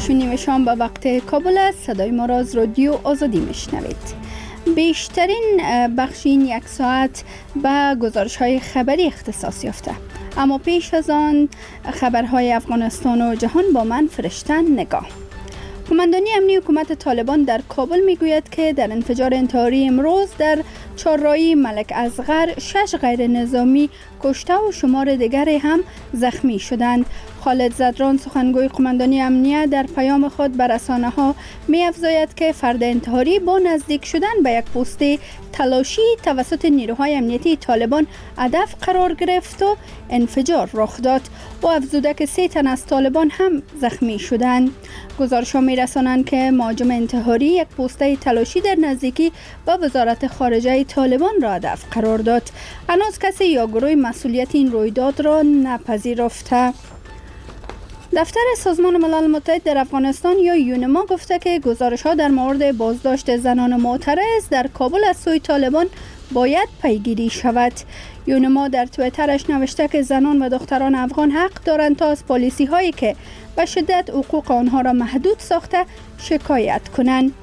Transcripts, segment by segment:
6:30 شام به وقت کابل است. صدای ما را از رادیو آزادی میشنوید. بیشترین بخش این یک ساعت به گزارش‌های خبری اختصاص یافته، اما پیش از آن خبرهای افغانستان و جهان با من فرشته نگاه. قماندانی امنی حکومت طالبان در کابل میگوید که در انفجار انتحاری امروز در چهارراهی ملک اصغر 6 غیر نظامی کشته و شمار دیگری هم زخمی شدند. خالد زدران سخنگوی قماندانی امنیه در پیام خود بر رسانه‌ها می‌افزاید که فرد انتحاری با نزدیک شدن به یک پست تلاشی توسط نیروهای امنیتی طالبان هدف قرار گرفت و انفجار رخ داد و افزوده که 3 تن از طالبان هم زخمی شدند. گزارش‌ها می‌رسانند که مهاجم انتحاری یک پست تلاشی در نزدیکی با وزارت خارجه طالبان را هدف قرار داد. هنوز کسی یا گروه مسئولیت این رویداد را نپذیرفته. دفتر سازمان ملل متحد در افغانستان یا یونما گفته که گزارش‌ها در مورد بازداشت زنان معترض در کابل از سوی طالبان باید پیگیری شود. یونما در توییترش نوشته که زنان و دختران افغان حق دارند تا از پالیسی‌هایی که به شدت حقوق آنها را محدود ساخته شکایت کنند.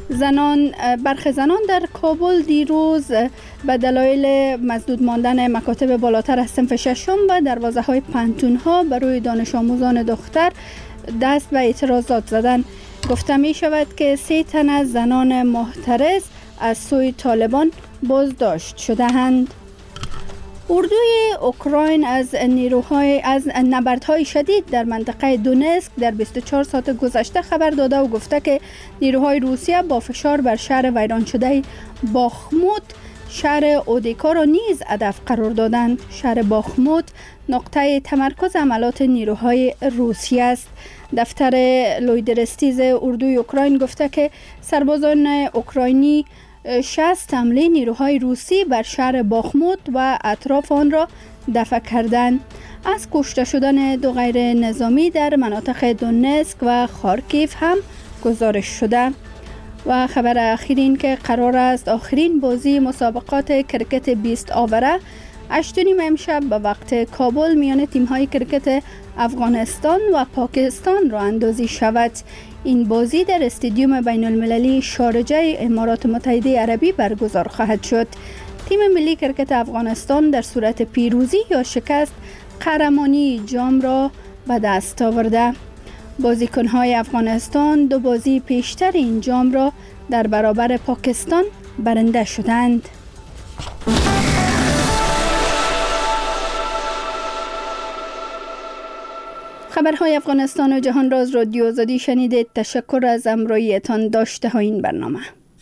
برخی زنان در کابل دیروز به دلایل مسدود ماندن مکاتب بالاتر از صنف ششم و دروازه‌های پانتون‌ها برای دانش آموزان دختر دست به اعتراضات زدند. گفته می شود که 3 تن از زنان معترض از سوی طالبان بازداشت شده‌اند. اردوی اوکراین از نبردهای شدید در منطقه دونسک در 24 ساعت گذشته خبر داده و گفته که نیروهای روسیه با فشار بر شهر ویران شده باخموت شهر اودیکا را نیز هدف قرار دادند. شهر باخموت نقطه تمرکز عملات نیروهای روسیه است. دفتر لویدرستیز اردوی اوکراین گفته که سربازان اوکراینی 60 حمله نیروهای روسی بر شهر باخموت و اطراف آن را دفع کردند. از کشته شدن 2 غیر نظامی در مناطق دونسک و خارکیف هم گزارش شده. و خبر اخیر این که قرار است آخرین بازی مسابقات کرکت 20 آوره 8:30 امشب به وقت کابل میان تیم‌های کرکت افغانستان و پاکستان را اندازی شود. این بازی در استادیوم بین المللی شارجه امارات متحده عربی برگزار خواهد شد. تیم ملی کرکت افغانستان در صورت پیروزی یا شکست قهرمانی جام را به دست آورده. بازیکن‌های افغانستان 2 بازی پیشتر این جام را در برابر پاکستان برنده شدند. خبرهای افغانستان و جهان را از رادیو آزادی شنیدید. تشکر از همراهیتان. داشته ها این برنامه.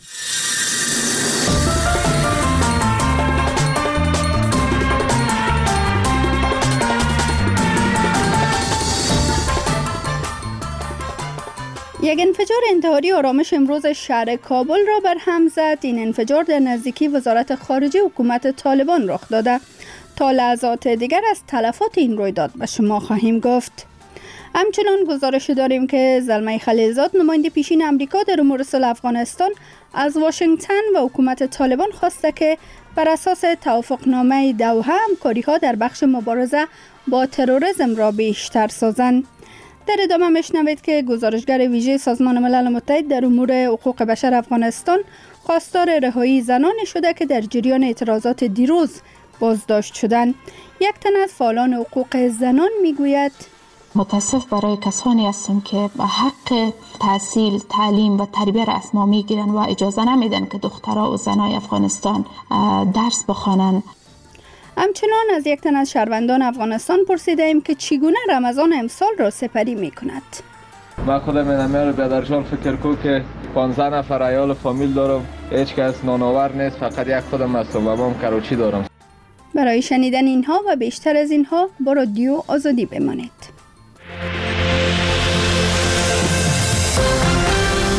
یک انفجار انتحاری آرامش امروز شهر کابل را بر هم زد. این انفجار در نزدیکی وزارت خارجه حکومت طالبان رخ داده. تا لحظات دیگر از تلفات این رویداد به شما خواهیم گفت. همچنان گزارش داریم که زلمه خلیلزاد نماینده پیشین امریکا در امور صلح افغانستان از واشنگتن و حکومت طالبان خواسته که بر اساس توافقنامه دوحه همکاری‌ها در بخش مبارزه با تروریسم را بیشتر سازند. در ادامه میشنوید که گزارشگر ویژه سازمان ملل متحد در امور حقوق بشر افغانستان خواستار رهایی زنانی شده که در جریان اعتراضات دیروز بازداشت شدند. یک تن از فعالان حقوق زنان میگوید: متاسف برای کسانی هستم که به حق تحصیل، تعلیم و تربیت را از ما میگیرن و اجازه نمیدن که دخترها و زنای افغانستان درس بخوانند. همچنان از یک تن از شهروندان افغانستان پرسیدیم که چگونه رمضان امسال را سپری میکند. من خودم اینم بیادرجان فکر کو که 15 نفر عیال فامیل دارم، هیچ کس نانآور نیست، فقط یک خودم هستم و بابام کروچی دارم. برای شنیدن اینها و بیشتر از اینها با رادیو آزادی بمانید.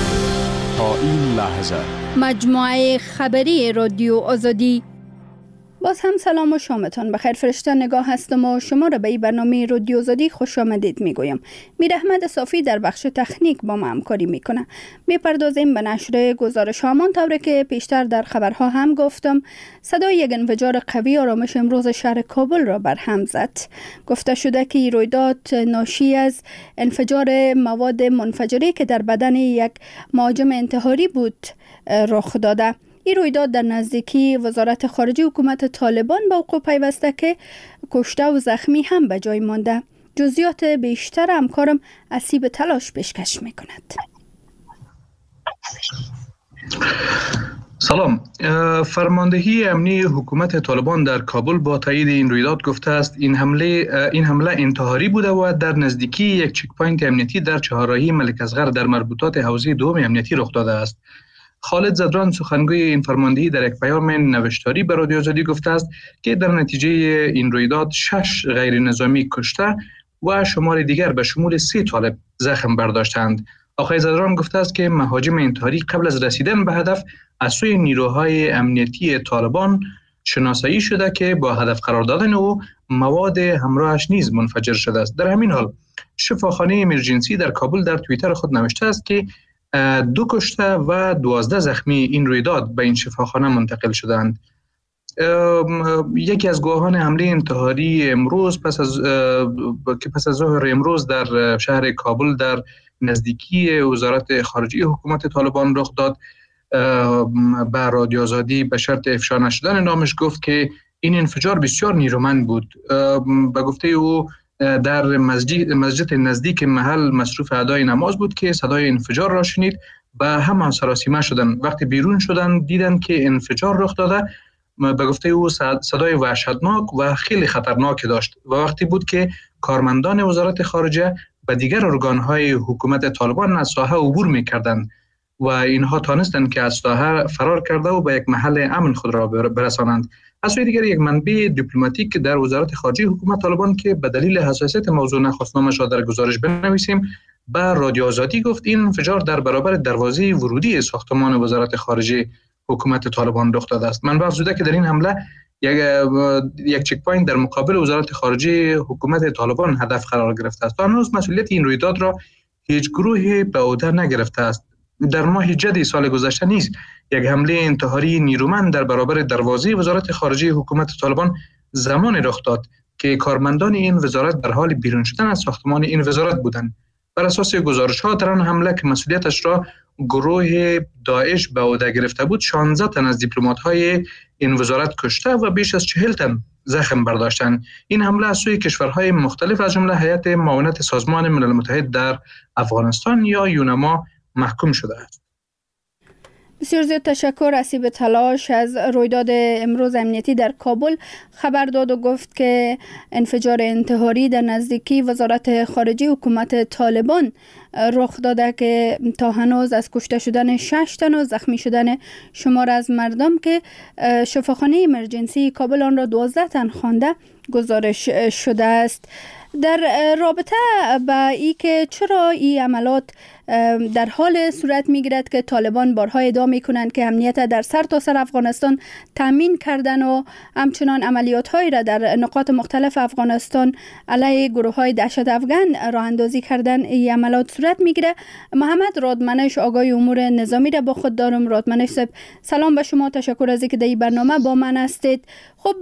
تا این لحظه مجموعه خبری رادیو آزادی باز هم سلام و شامتان بخیر. فرشته نگاه هستم و شما را به این برنامه رادیو آزادی خوش آمدید میگویم. میر احمد صافی در بخش تکنیک با ما همکاری میکنه. میپردازیم به نشر گزارش هامان طوری که پیشتر در خبرها هم گفتم. صدای یک انفجار قوی آرامش امروز شهر کابل را برهم زد. گفته شده که این رویداد ناشی از انفجار مواد منفجره که در بدن یک مهاجم انتحاری بود رخ داده. این رویداد در نزدیکی وزارت خارجه حکومت طالبان با وقوع پیوسته که کشته و زخمی هم به جای مانده. جزئیات بیشتر همکارم اسیب تلاش پیشکش میکند. سلام. فرماندهی امنی حکومت طالبان در کابل با تایید این رویداد گفته است این حمله انتحاری بوده و در نزدیکی یک چک پوینت امنیتی در چهارراهی ملک اصغر در مربوطات حوزه دوم امنیتی رخ داده است. خالد زدران سخنگوی این فرماندهی در یک پیام نوشتاری به رادیو آزادی گفته است که در نتیجه این رویداد 6 غیر نظامی کشته و شمار دیگر به شمول 3 طالب زخم برداشتند. آقای زدران گفته است که مهاجم انتحاری قبل از رسیدن به هدف از سوی نیروهای امنیتی طالبان شناسایی شده که با هدف قرار دادن او مواد همراهش نیز منفجر شده است. در همین حال شفاخانه امرجنسی در کابل در توییتر خود نوشته است که 2 کشته و 12 زخمی این رویداد به این شفاخانه منتقل شدند. یکی از گواهان حمله انتحاری امروز پس از ظهر امروز در شهر کابل در نزدیکی وزارت خارجه حکومت طالبان رخ داد. به رادیو آزادی به شرط افشا نشدن نامش گفت که این انفجار بسیار نیرومند بود. به گفته او در مسجد نزدیک محل مصروف ادای نماز بود که صدای انفجار را شنید و همه سراسیمه شدند. وقتی بیرون شدند دیدند که انفجار رخ داده. به گفته او صدای وحشتناک و خیلی خطرناک داشت و وقتی بود که کارمندان وزارت خارجه و دیگر ارگان‌های حکومت طالبان از ساحه عبور می‌کردند و اینها تانستند که از ساحه فرار کرده و به یک محل امن خود را برسانند. از سوی دیگر یک منبع دیپلماتیک در وزارت خارجه حکومت طالبان که به دلیل حساسیت موضوع نخواست نامش را در گزارش بنویسیم به رادیو آزادی گفت این انفجار در برابر دروازه ورودی ساختمان وزارت خارجه حکومت طالبان رخ داده است. منبع افزوده که در این حمله یک چک پوینت در مقابل وزارت خارجه حکومت طالبان هدف قرار گرفته است. تا هنوز مسئولیت این رویداد را هیچ گروهی به عهده نگرفته است. در ماه جدی سال گذشته نیز یک حمله انتحاری نیرومند در برابر دروازه وزارت خارجه حکومت طالبان زمان رخ داد که کارمندان این وزارت در حال بیرون شدن از ساختمان این وزارت بودند. بر اساس گزارش‌ها در آن حمله که مسئولیتش را گروه داعش به عهده گرفته بود 16 تن از دیپلمات‌های این وزارت کشته و بیش از 40 تن زخم برداشتند. این حمله از سوی کشورهای مختلف از جمله هیئت معاونت سازمان ملل متحد در افغانستان یا یونما محکوم شده است. بسیار زیاد تشکر. اسیب تلاش از رویداد امروز امنیتی در کابل خبر داد و گفت که انفجار انتحاری در نزدیکی وزارت خارجه حکومت طالبان رخ داده که تا هنوز از کشته شدن 6 تن و زخمی شدن شمار از مردم که شفاخانه امرجنسی کابل آن را 12 تن خوانده گزارش شده است. در رابطه با ای که چرا این عملات در حال صورت میگیرد که طالبان بارها ادعا میکنند که امنیت در سرتاسر افغانستان تامین کردن و همچنان عملیات هایی را در نقاط مختلف افغانستان علیه گروه های دهشت افغان راه اندازی کردن، این عملات صورت میگیره. محمد رادمنش آگاه امور نظامی را با خود دارم. رادمنش صاحب سلام به شما، تشکر از اینکه در این برنامه با من هستید. خب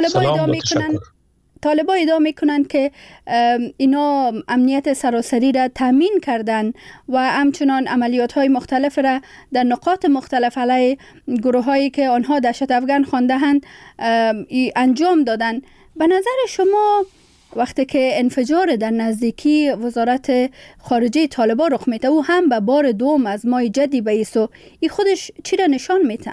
طالبان ادعا میکنند که اینا امنیت سراسری را تامین کردن و همچنان عملیات های مختلف را در نقاط مختلف علیه گروه هایی که آنها دهشت افغان خوانده‌اند انجام دادن. به نظر شما وقتی که انفجار در نزدیکی وزارت خارجه طالبان رخ میده و هم به بار دوم از ماه جدی بیسو، این خودش چی را نشان میده؟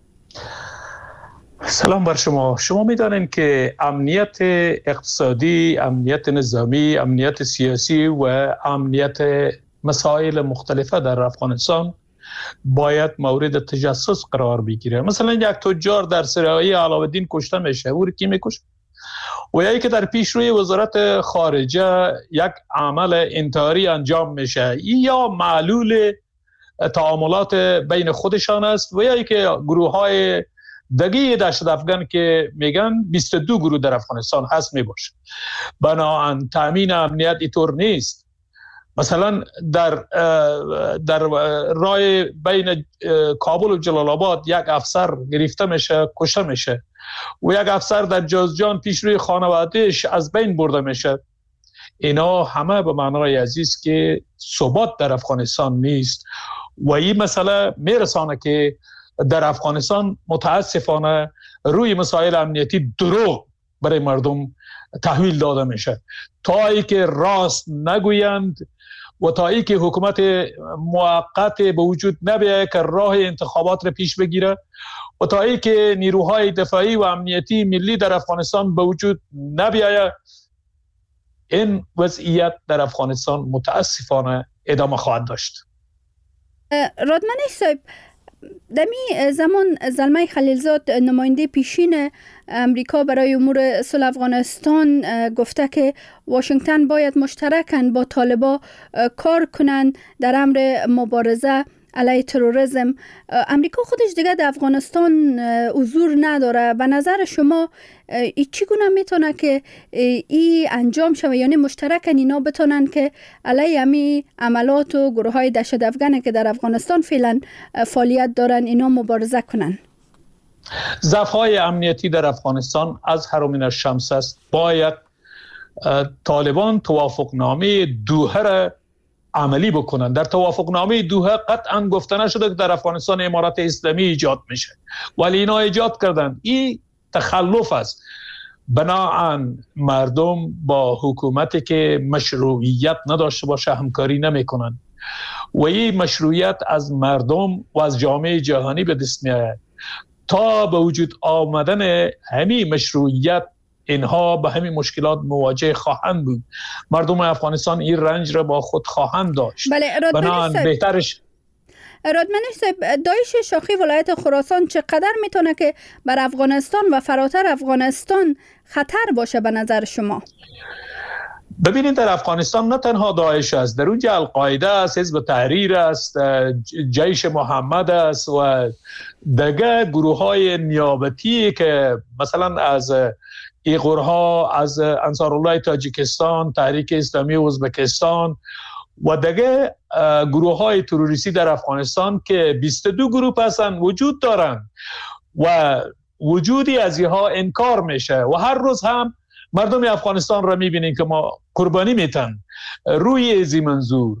سلام بر شما. شما میدانید که امنیت اقتصادی، امنیت نظامی، امنیت سیاسی و امنیت مسائل مختلفه در افغانستان باید مورد تجسس قرار بگیره. مثلا یک تجار در سرایی علاءالدین کشته میشه، او کی میکشه؟ و یکی که در پیشروی وزارت خارجه یک عمل انتحاری انجام میشه، یا معلول تعاملات بین خودشان است و یا که گروه های دگه دشت افغان که میگن 22 گروه در افغانستان هست میباشه. بنابراین تامین امنیت اینطور نیست. مثلا در راه بین کابل و جلال آباد یک افسر گرفته میشه، کشته میشه و یک افسر در جوزجان پیش روی خانوادهش از بین برده میشه. اینا همه به معنای عزیز که ثبات در افغانستان نیست و این مسئله میرسانه که در افغانستان متاسفانه روی مسائل امنیتی دروغ برای مردم تحویل داده میشه. تا ای که راست نگویند و تا ای که حکومت موقت به وجود نبیاید که راه انتخابات را پیش بگیره و تا ای که نیروهای دفاعی و امنیتی ملی در افغانستان به وجود نبیاید، این وضعیت در افغانستان متاسفانه ادامه خواهد داشت. رادمنش صاحب، دمی زمان زلمه خلیلزاد نماینده پیشین امریکا برای امور صلح افغانستان گفته که واشنگتن باید مشترکاً با طالبان کار کنند در امر مبارزه علیه تروریسم. امریکا خودش دیگه در افغانستان حضور نداره. به نظر شما چگونه میتونه که این انجام شود، یعنی مشترکاً اینا بتونن که علیه امی عملات و گروه های دهشت افغانی که در افغانستان فعلا فعالیت دارن اینا مبارزه کنن؟ ضعف‌های امنیتی در افغانستان از هرمین الشمس است. باید طالبان توافقنامه دوحه را عملی بکنن. در توافقنامه دوحه قطعا گفته نشده که در افغانستان امارت اسلامی ایجاد میشه، ولی اینا ایجاد کردن. این تخلف است. بنابراین مردم با حکومتی که مشروعیت نداشته باشه همکاری نمیکنن و این مشروعیت از مردم و از جامعه جهانی به دست میآید. تا به وجود آمدن همین مشروعیت اینها به همین مشکلات مواجه خواهند بود. مردم افغانستان این رنج را با خود خواهند داشت. بله، بنابراین بهترش رادمنش صاحب، داعش شاخی ولایت خراسان چقدر میتونه که بر افغانستان و فراتر افغانستان خطر باشه به نظر شما؟ ببینید در افغانستان نه تنها داعش است، در اونجا القاعده است، حزب تحریر است، جیش محمد است و دیگه گروه های نیابتی که مثلا از ایغورها، از انصارالله تاجیکستان، تحریک اسلامی ازبکستان و دیگه گروه های تروریستی در افغانستان که 22 گروه هستند وجود دارند و وجودی از اینها انکار میشه و هر روز هم مردم افغانستان را میبینیم که ما قربانی میتن. روی ازی منظور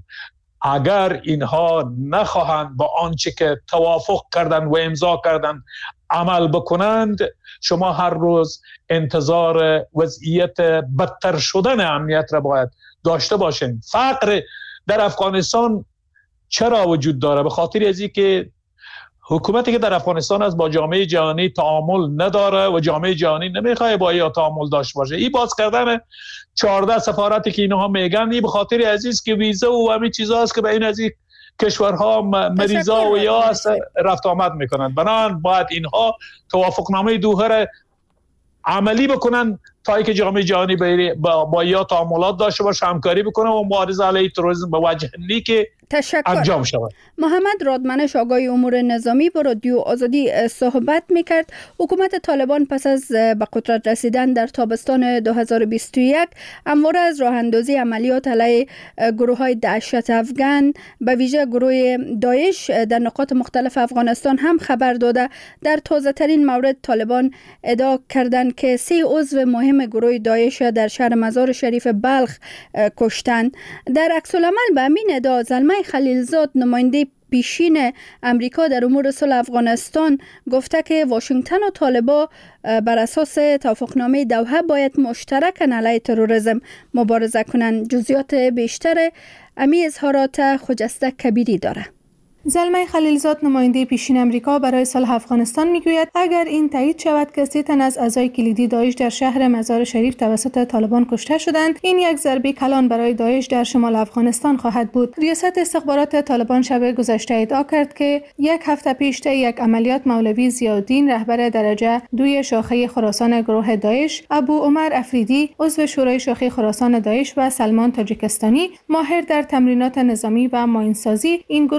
اگر اینها نخواهند با آنچه که توافق کردن و امضا کردن عمل بکنند، شما هر روز انتظار وضعیت بدتر شدن امنیت را باید داشته باشین. فقر در افغانستان چرا وجود داره؟ به خاطر ازی که حکومتی که در افغانستان است با جامعه جهانی تعامل نداره و جامعه جهانی نمیخواد با یا تعامل داشته باشه. این باز کردن 14 سفارتی که اینها میگن این به خاطر عزیز که ویزا و همین چیزا است که به این از این کشورها مریضا و یا رفت آمد میکنن. بنابراین باید اینها توافقنامه دوحه را عملی بکنن تا اینکه جامعه جهانی با یا تعاملات داشته باشه، همکاری بکنه و مبارزه علیه تروریسم به وجه نیک انجام شود. محمد رادمنش آگاه امور نظامی با رادیو آزادی صحبت میکرد. حکومت طالبان پس از به قدرت رسیدن در تابستان 2021 همواره از راه اندازی عملیات علیه گروه های دهشت افغان به ویژه گروه داعش در نقاط مختلف افغانستان هم خبر داده. در تازه ترین مورد طالبان ادعا کردند که 3 عضو مهم گروه داعش در شهر مزار شریف بلخ کشتند. در عکس العمل به همین ادعا زلمه خلیلزاد نماینده پیشین امریکا در امور صلح افغانستان گفته که واشنگتن و طالبان بر اساس توافقنامه دوحه باید مشترکاً علیه تروریسم مبارزه کنند. جزئیات بیشتر امی اظهارات خجسته کبیری داره. زلمه خلیلزاد نماینده پیشین امریکا برای صلح افغانستان میگوید اگر این تایید شود که 3 تن از اعضای کلیدی داعش در شهر مزار شریف توسط طالبان کشته شدند، این یک ضربه کلان برای داعش در شمال افغانستان خواهد بود. ریاست استخبارات طالبان شب گذشته ادعا کرد که 1 هفته پیش طی یک عملیات مولوی ضیاءالدین رهبر درجه 2 شاخه خراسان گروه داعش، ابو عمر افریدی عضو شورای شاخه خراسان داعش و سلمان تاجیکستانی ماهر در تمرینات نظامی و ماینسازی این گروه در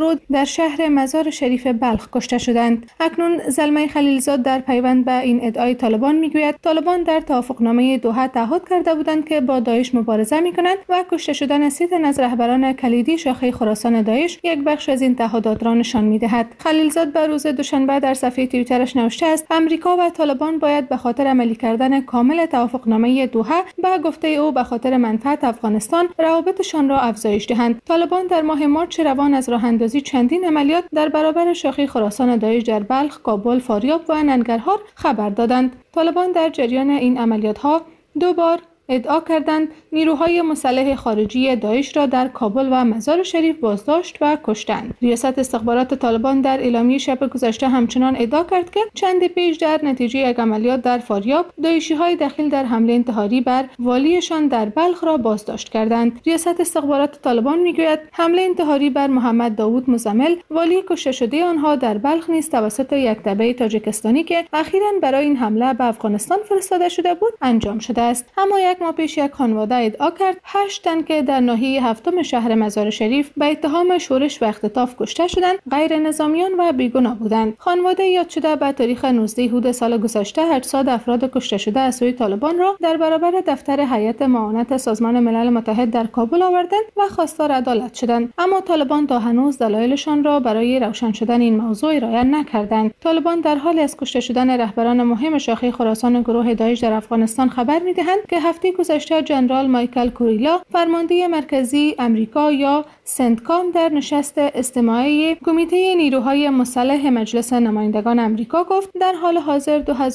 شهر مزار شریف بلخ کشته شدند. اکنون زلمه خلیلزاد در پیوند به این ادعای طالبان میگوید طالبان در توافقنامه دوحه تعهد کرده بودند که با داعش مبارزه میکنند و کشته شدن 3 تن از رهبران کلیدی شاخه خراسان داعش یک بخش از این تعهدات را نشان میدهد. خلیلزاد به روز دوشنبه در صفحه توییترش نوشته است امریکا و طالبان باید به خاطر عملی کردن کامل توافقنامه دوحه به گفته او به خاطر منفعت افغانستان روابطشان را افزایش دهند. طالبان در ماه مارچ روان از راه اندازی چندین عملیات در برابر شاخه خراسان داعش در بلخ، کابل، فاریاب و ننگرهار خبر دادند. طالبان در جریان این عملیات‌ها 2 بار ادعا کردند نیروهای مسلح خارجی داعش را در کابل و مزار شریف بازداشت و کشتند. ریاست استخبارات طالبان در اعلامیه شب گذشته همچنان ادعا کرد که چند پیش در نتیجه یک عملیات در فاریاب داعشی‌های دخیل در حمله انتحاری بر والیشان در بلخ را بازداشت کردند. ریاست استخبارات طالبان میگوید حمله انتحاری بر محمد داوود مزمل والی کشته شده آنها در بلخ نیز توسط یک دبه تاجیکستانی که اخیراً برای این حمله به افغانستان فرستاده شده بود انجام شده است. اما یک ماه پیش یک خانواده ادعا کرد 8 تن که در ناحیه 7 شهر مزار شریف به اتهام شورش و اختطاف کشته شدند غیر نظامیان و بیگناه بودند. خانواده یاد شده به تاریخ 19 اود سال گذشته 800 افراد کشته شده از سوی طالبان را در برابر دفتر هیئت معاونت سازمان ملل متحد در کابل آوردند و خواستار عدالت شدند. اما طالبان تا هنوز دلایلشان را برای روشن شدن این موضوع ارائه نکردند. طالبان در حال از کشته شدن رهبران مهم شاخه خراسان گروه داعش در افغانستان خبر می‌دهند که هفته گذشته جنرال مایکل کوریلا فرمانده مرکزی امریکا یا سنتکام در نشست استماعی کمیته نیروهای مسلح مجلس نمایندگان امریکا گفت در حال حاضر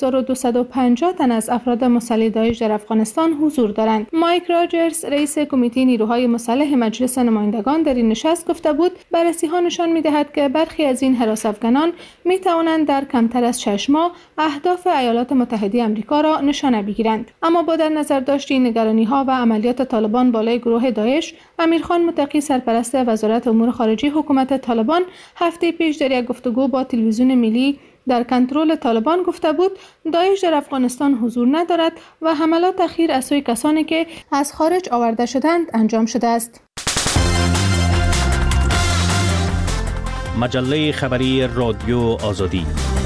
2250 تن از افراد مسلح داعش در افغانستان حضور دارند. مایک راجرز رئیس کمیته نیروهای مسلح مجلس نمایندگان در این نشست گفته بود بررسی‌ها نشان می‌دهد که برخی از این حراس افغانان می‌توانند در کمتر از 6 ماه اهداف ایالات متحده آمریکا را نشانه بگیرند. اما با در نظر داشت نگرانی‌ها و عملیات طالبان بالای گروه داعش، امیرخان متقی سرپرست وزارت امور خارجه حکومت طالبان هفته پیش در یک گفتگو با تلویزیون ملی در کنترل طالبان گفته بود داعش در افغانستان حضور ندارد و حملات اخیر از سوی کسانی که از خارج آورده شدند انجام شده است. مجله خبری رادیو آزادی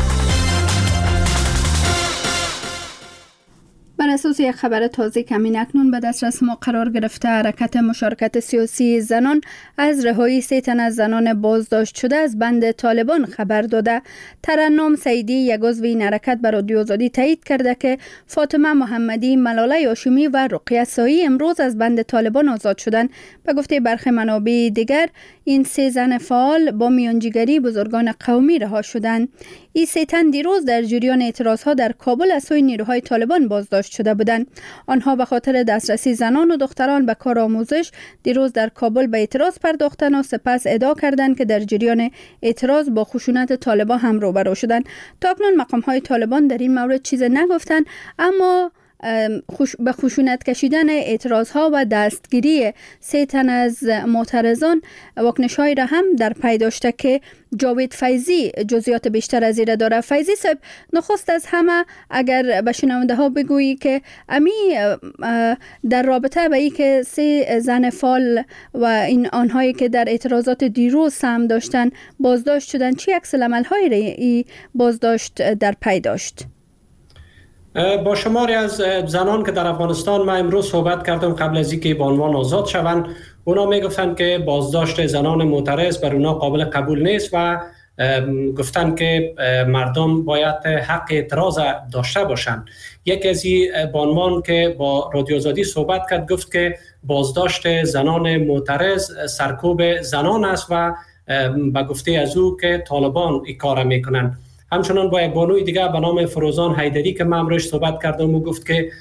بر اساس یک خبر تازه که اکنون به دسترس ما قرار گرفته حرکت مشارکت سیاسی زنان از رهایی 3 تن از زنان بازداشت شده از بند طالبان خبر داده. ترنم سعیدی یک عضو این حرکت به رادیو آزادی تایید کرده که فاطمه محمدی، ملاله هاشمی و رقیه سایی امروز از بند طالبان آزاد شدند. به گفته برخی منابع دیگر این 3 زن فعال با میانجیگری بزرگان قومی رها شدند. این 3 تن دیروز در جریان اعتراضها در کابل از سوی نیروهای طالبان بازداشت شده بودند. آنها به خاطر دسترسی زنان و دختران به کار آموزش دیروز در کابل به اعتراض پرداختند و سپس ادعا کردند که در جریان اعتراض با خشونت طالبان هم روبرو شدند. تا اکنون مقام‌های طالبان در این مورد چیز نگفتند، اما به خشونت کشیدن اعتراضها و دستگیری 3 تن از معترضان واکنش‌هایی را هم در پی داشته که جاوید فیضی جزئیات بیشتر از این داره. فیضی صاحب، نخست از همه اگر به شنونده ها بگویی که امی در رابطه به این که 3 زن فعال و این آنهایی که در اعتراضات دیروز سهم داشتن بازداشت شدن، چی عکس العمل‌هایی را این بازداشت در پی داشت؟ با شماری از زنان که در افغانستان ما امروز صحبت کردم قبل از اینکه به عنوان آزاد شوند، اونا میگفتن که بازداشت زنان معترض بر اونا قابل قبول نیست و گفتن که مردم باید حق اعتراض داشته باشند. یکی از این بانوان که با رادیو آزادی صحبت کرد گفت که بازداشت زنان معترض سرکوب زنان است و به گفته از او که طالبان این کار میکنن. همچنان با یک بانوی دیگه به نام فروزان حیدری که من امروز صحبت کردم و گفت که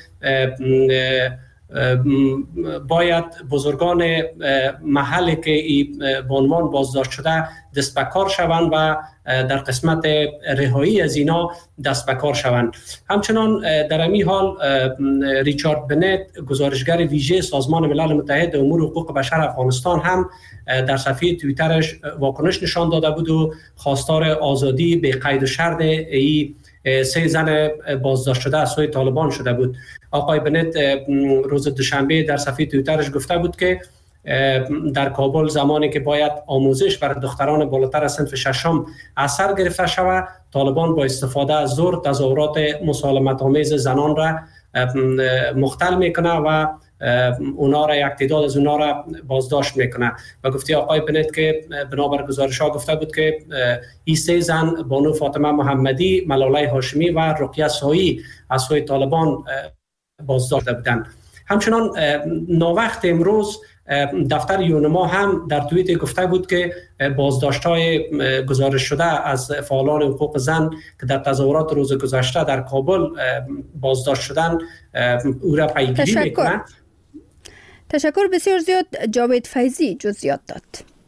باید بزرگان محلی که این بانوان بازداشت شده دست به کار شوند و در قسمت رهایی از اینا دست به کار شوند. همچنان در همین حال ریچارد بنت گزارشگر ویژه سازمان ملل متحد امور حقوق بشر افغانستان هم در صفحه توییترش واکنش نشان داده بود و خواستار آزادی به قید و شرط ای 3 زن بازداشت شده از سوی طالبان شده بود. آقای بنت روز دوشنبه در صفحه توییترش گفته بود که در کابل زمانی که باید آموزش برای دختران بالاتر از صنف ششم اثر گرفته شود، طالبان با استفاده از زور تظاهرات مسالمت آمیز زنان را مختل میکنه و اونا را یک تعداد از اونا را بازداشت میکنه. و گفتی آقای بنت که بنابر گزارش ها گفته بود که این 3 زن بانو فاطمه محمدی، ملاله هاشمی و رقیه سایی از سوی طالبان بازداشت بودند. همچنان ناوقت امروز دفتر یونما هم در توییت گفته بود که بازداشت‌های گزارش شده از فعالان حقوق زن که در تظاهرات روز گذشته در کابل بازداشت شدن او را پیگیری میکنه. تشکر بسیار زیاد. جاوید فیضی جزئیات داد.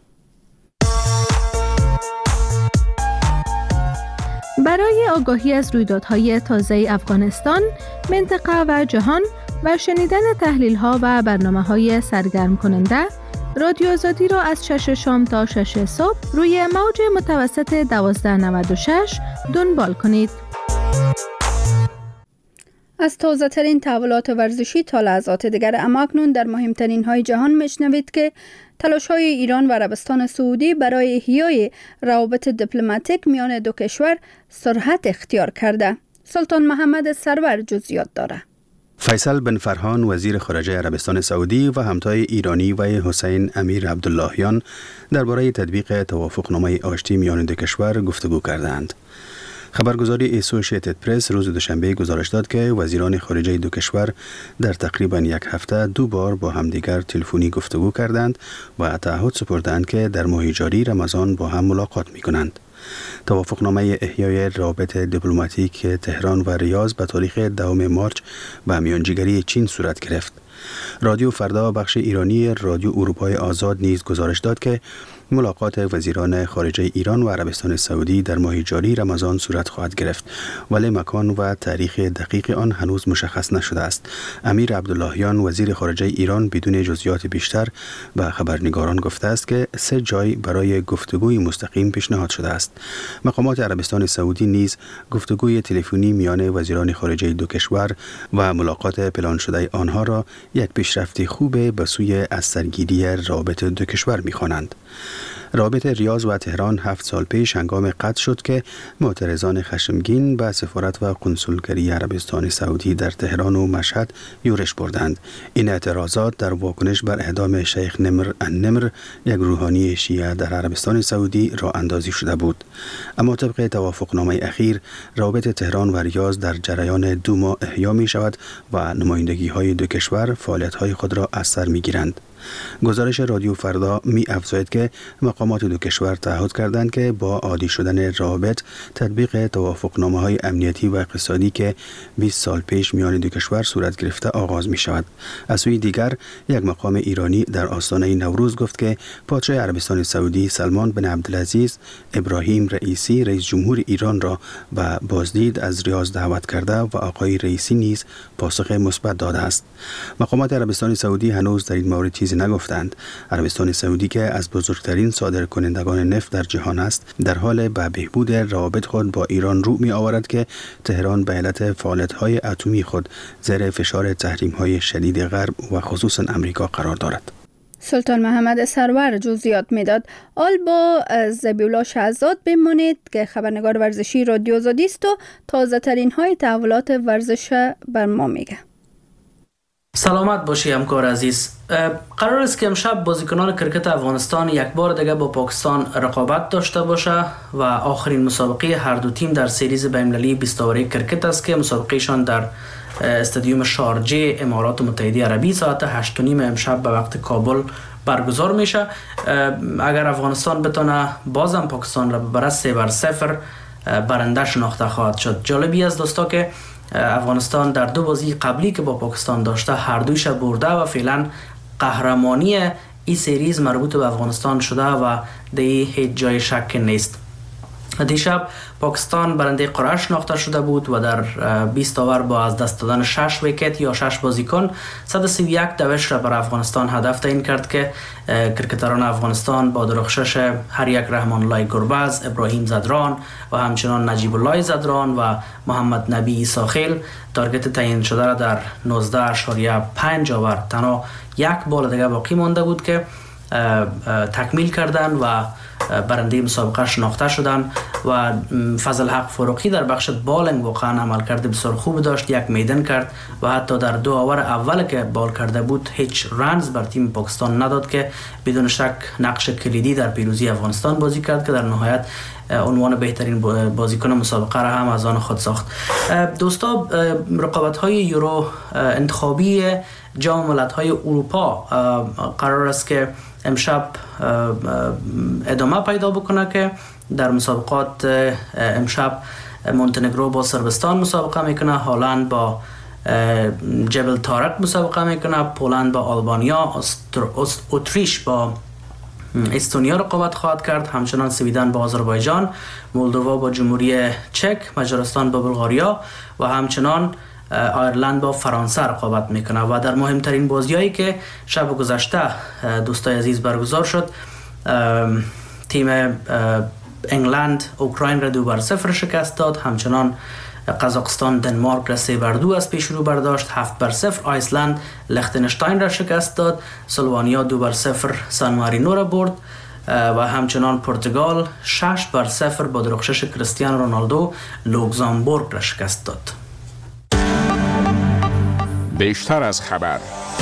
برای آگاهی از رویدادهای تازه افغانستان، منطقه و جهان و شنیدن تحلیل‌ها و برنامه‌های سرگرم کننده، رادیو آزادی را از 6 شام تا 6 صبح روی موج متوسط 1296 دنبال کنید. از تازه ترین تحولات ورزشی تا لحظات دیگر، اما اکنون در مهمترین های جهان میشنوید که تلاش های ایران و عربستان سعودی برای احیای روابط دیپلماتیک میان دو کشور سرعت اختیار کرده. سلطان محمد سرور جزئیات داره. فیصل بن فرحان وزیر خارجه عربستان سعودی و همتای ایرانی و حسین امیر عبداللهیان درباره تطبیق توافقنامه آشتی میان دو کشور گفتگو کردند. خبرگزاری اسوشیتد پرس روز دوشنبه گزارش داد که وزیران خارجه دو کشور در تقریباً 1 هفته 2 بار با همدیگر تلفنی گفتگو کردند و تعهد سپردند که در ماه جاری رمضان با هم ملاقات می کنند. توافقنامه احیای روابط دیپلماتیک تهران و ریاض به تاریخ 2 مارس به میانجیگری چین صورت گرفت. رادیو فردا بخش ایرانی رادیو اروپای آزاد نیز گزارش داد که ملاقات وزیران خارجه ایران و عربستان سعودی در ماه جاری رمضان صورت خواهد گرفت، ولی مکان و تاریخ دقیق آن هنوز مشخص نشده است. امیر عبداللهیان وزیر خارجه ایران بدون جزئیات بیشتر به خبرنگاران گفته است که 3 جای برای گفتگوی مستقیم پیشنهاد شده است. مقامات عربستان سعودی نیز گفتگوی تلفنی میان وزیران خارجه دو کشور و ملاقات پلان شده آنها را یک پیشرفت خوب به سوی از سرگیری روابط دو کشور می‌خوانند. رابط ریاض و تهران 7 سال پیش هنگام قطع شد که معترضان خشمگین به سفارت و کنسولگری عربستان سعودی در تهران و مشهد یورش بردند. این اعتراضات در واکنش بر اعدام شیخ نمر النمر، یک روحانی شیعه در عربستان سعودی، راه اندازی شده بود. اما طبق توافقنامه اخیر، رابط تهران و ریاض در جریان 2 ماه احیا می شود و نمایندگی های دو کشور فعالیت های خود را از سر می گیرند. گزارش رادیو فردا می افزاید که مقامات دو کشور تعهد کردند که با عادی شدن روابط تطبیق توافقنامه های امنیتی و اقتصادی که 20 سال پیش میان دو کشور صورت گرفته آغاز می شود. از سوی دیگر، یک مقام ایرانی در آستانه نوروز گفت که پادشاه عربستان سعودی سلمان بن عبدالعزیز ابراهیم رئیسی رئیس جمهور ایران را به بازدید از ریاض دعوت کرده و آقای رئیسی نیز پاسخ مثبت داده است. مقامات عربستان سعودی هنوز در این مورد چیزی نگفتند. عربستان سعودی که از بزرگترین صادرکنندگان نفت در جهان است، در حال به بهبود روابط خود با ایران رو می آورد که تهران به علت فعالیت‌های اتمی خود زیر فشار تحریم‌های شدید غرب و خصوصا امریکا قرار دارد. سلطان محمد سرور جزئیات میداد. آل با ذبیح‌الله شهزاد بمانید که خبرنگار ورزشی رادیو آزادی است و تازه ترین های تحولات ورزش بر ما میگه. سلامت باشی همکار عزیز. قرار است که امشب بازیکنان کرکت افغانستان یک بار دیگه با پاکستان رقابت داشته باشه و آخرین مسابقه هر دو تیم در سریز بین‌المللی 20 اووری کرکت است که مسابقهشان در استادیوم شارجه امارات متحده عربی ساعت 8:30 امشب به وقت کابل برگزار میشه. اگر افغانستان بتونه بازم پاکستان را ببره 3-0 برنده شناخته خواهد شد. جالبی از دوستا که افغانستان در 2 بازی قبلی که با پاکستان داشته هر دویش برده و فعلا قهرمانی این سریز مربوط به افغانستان شده و در هیچ جای شک نیست. دیشب پاکستان برنده قرعه شناخته شده بود و در 20 اوور با از دست دادن 6 ویکت یا 6 بازیکن 131 دوش را بر افغانستان هدف تعیین کرد که کرکتران افغانستان با درخشش هر یک رحمان الله گربز، ابراهیم زدران و همچنان نجیب الله زدران و محمد نبی عیساخیل تارگت تعیین شده را در 19.5 اوور تنها یک بال دیگه باقی مانده بود که تکمیل کردن و برنده مسابقه شناخته شدن و فضل حق فاروقی در بخش بالینگ واقعا عملکرد بسیار خوب داشت، یک میدن کرد و حتی در 2 اوور اول که بال کرده بود هیچ رنز بر تیم پاکستان نداد که بدون شک نقش کلیدی در پیروزی افغانستان بازی کرد که در نهایت عنوان بهترین بازیکن مسابقه را هم از آن خود ساخت. دوستا، رقابت‌های یورو انتخابی جام ملت‌های اروپا قرار است که امشب ادامه پیدا بکنه که در مسابقات امشب مونتنگرو با صربستان مسابقه میکنه، هلند با جبل طارق مسابقه میکنه، پولند با آلبانیا، اتریش با استونیا رقابت خواهد کرد، همچنان سویدن با آذربایجان، مولدووا با جمهوری چک، مجارستان با بلغاریا و همچنان آیرلند با فرانسه رقابت میکنه. و در مهمترین بازیایی که شب گذشته دوستای عزیز برگزار شد، تیم انگلند اوکراین را 2-0 شکست داد، همچنان قزاقستان دنمارک را 3-2 از پیش رو برداشت، 7-0 آیسلند لختنشتاین را شکست داد، سلوانیا 2-0 سان مارینو را برد و همچنان پرتغال 6-0 با درخشش کریستیانو رونالدو لوکزامبورگ را شکست داد. بیشتر از خبر.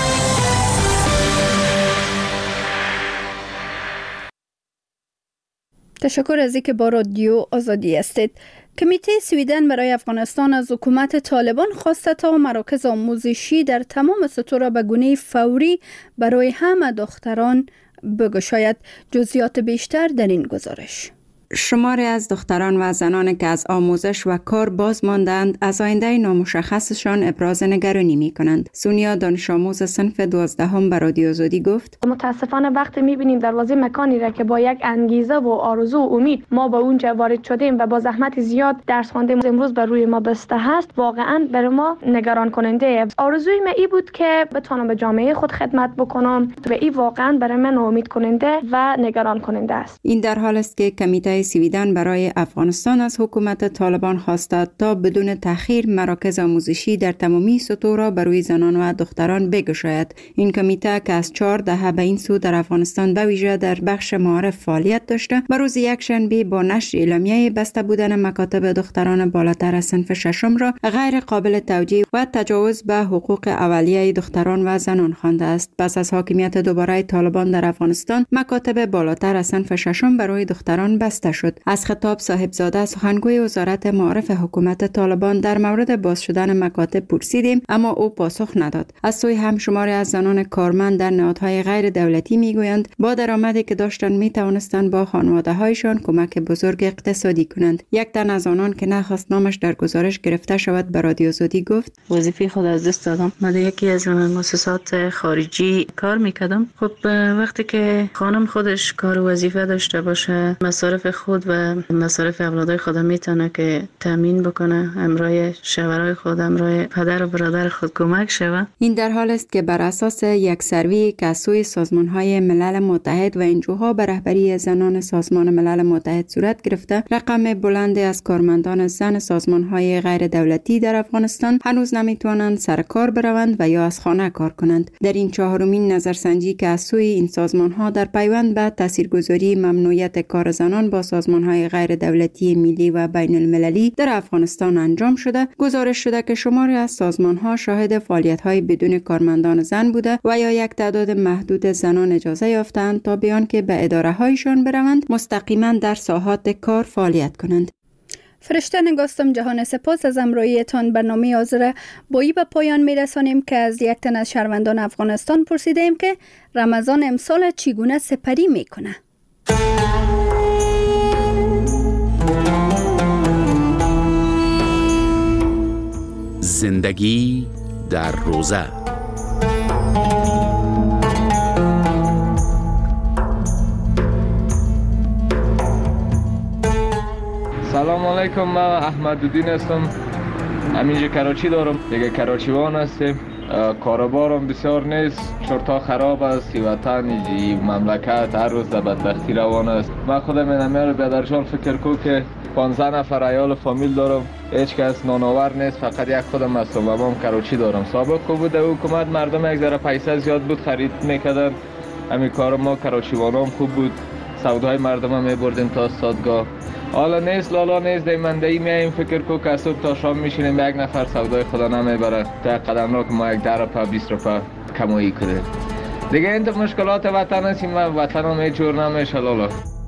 تشکر از اینکه با رادیو آزادی هستید. کمیته سویدن برای افغانستان از حکومت طالبان خواسته تا مراکز آموزشی در تمام سطوح به گونه فوری برای همه دختران بگشاید. جزئیات بیشتر در این گزارش. شماری از دختران و زنان که از آموزش و کار باز ماندند از آینده نامشخصشان ابراز نگرانی می کنند. سونیا دانش آموز صنف 12 به رادیو آزادی گفت: متاسفانه وقتی می بینیم دروازه مکانی را که با یک انگیزه و آرزو و امید ما به اونجا وارد شدیم و با زحمت زیاد درس خواندیم امروز بر روی ما بسته هست، واقعا برای ما نگران کننده. آرزوی من این بود که بتونم به جامعه خود خدمت بکنم و این واقعا برای من امید کننده و نگران کننده است. این در حال است که کمیته سویدن برای افغانستان از حکومت طالبان خواسته تا بدون تأخیر مراکز آموزشی در تمامی سطوح را بر روی زنان و دختران بگشاید. این کمیته که از 4 دهه به این سو در افغانستان به ویژه در بخش معارف فعالیت داشته، به روز یکشنبه با نشر اعلامیه بسته بودن مکاتب دختران بالاتر از صنف 6 را غیر قابل توجیه و تجاوز به حقوق اولیه دختران و زنان خوانده است. پس از حاکمیت دوباره طالبان در افغانستان، مکاتب بالاتر از صنف 6 برای دختران بسته شد. از خطاب صاحبزاده سخنگوی وزارت معارف حکومت طالبان در مورد باز شدن مکاتب پرسیدیم، اما او پاسخ نداد. از سوی هم شماری از زنان کارمند در نهادهای غیر دولتی میگویند با درآمدی که داشتند می توانستند با خانواده هایشان کمک بزرگ اقتصادی کنند. یک تن از آنان که نخواست نامش در گزارش گرفته شود به رادیو آزادی گفت: وظیفه خود از دست دادم. من یکی از مؤسسات خارجی کار میکردم. خب وقتی که خانم خودش کار و وظیفه داشته باشه، مصارف خود و مصارف اولادای خود میتونه که تامین بکنه، همراه شوهرای خود، همراه پدر و برادر خود کمک شوه. این در حال است که بر اساس یک سروی که از سوی سازمان‌های ملل متحد و انجوها به رهبری زنان سازمان ملل متحد صورت گرفته، رقم بلندی از کارمندان زن سازمان‌های غیر دولتی در افغانستان هنوز نمیتوانند سر کار بروند و یا از خانه کار کنند. در این 4مین نظرسنجی که از سوی این سازمان‌ها در پیوند به تاثیرگذاری ممنوعیت کار زنان با سازمان‌های غیر دولتی ملی و بین المللی در افغانستان انجام شده، گزارش شده که شماری از سازمان‌ها شاهد فعالیت‌های بدون کارمندان زن بوده و یا یک تعداد محدود زنان اجازه یافتند تا بیان که به اداره‌هایشان بروند مستقیما در ساحات کار فعالیت کنند. فرشته نگاستم جهان، سپاس از همراهیتان. برنامه حاضر بایی به پایان میرسانیم که از یک تن از شهروندان افغانستان پرسیدیم که رمضان امسال چگونه سپری میکنه. زندگی در روزه. سلام علیکم، من احمدالدین هستم. همینجا کراچی دارم، دیگه کراچیوان هستیم. کاروبارم بسیار نیست، شرطا خراب است، وطن مملکت هر روز در بدبختی روان است. من خودم اینمیال بیادرجان فکر کو که 15 نفر عیال فامیل دارم، هیچ کس نانآور نیست، فقط یک خودم از بابام کراچی دارم. سابق خوب بود، حکومت مردم یک ذره پیسه زیاد بود خرید میکردن، همین کار ما کراچیوانام خوب بود، سودای مردم هم میبردیم تا استادگاه. حالا نیست، لالا نیست، دیمندهی میاییم فکر کو که صبح تا شام میشینیم یک نفر سودای خدا نمیبره تا قدم را که ما یک 10 روپه 20 روپه کمایی کنیم. دیگه این مشکلات وطن هستیم و وطن هم هیچ جور نمیشه لالا.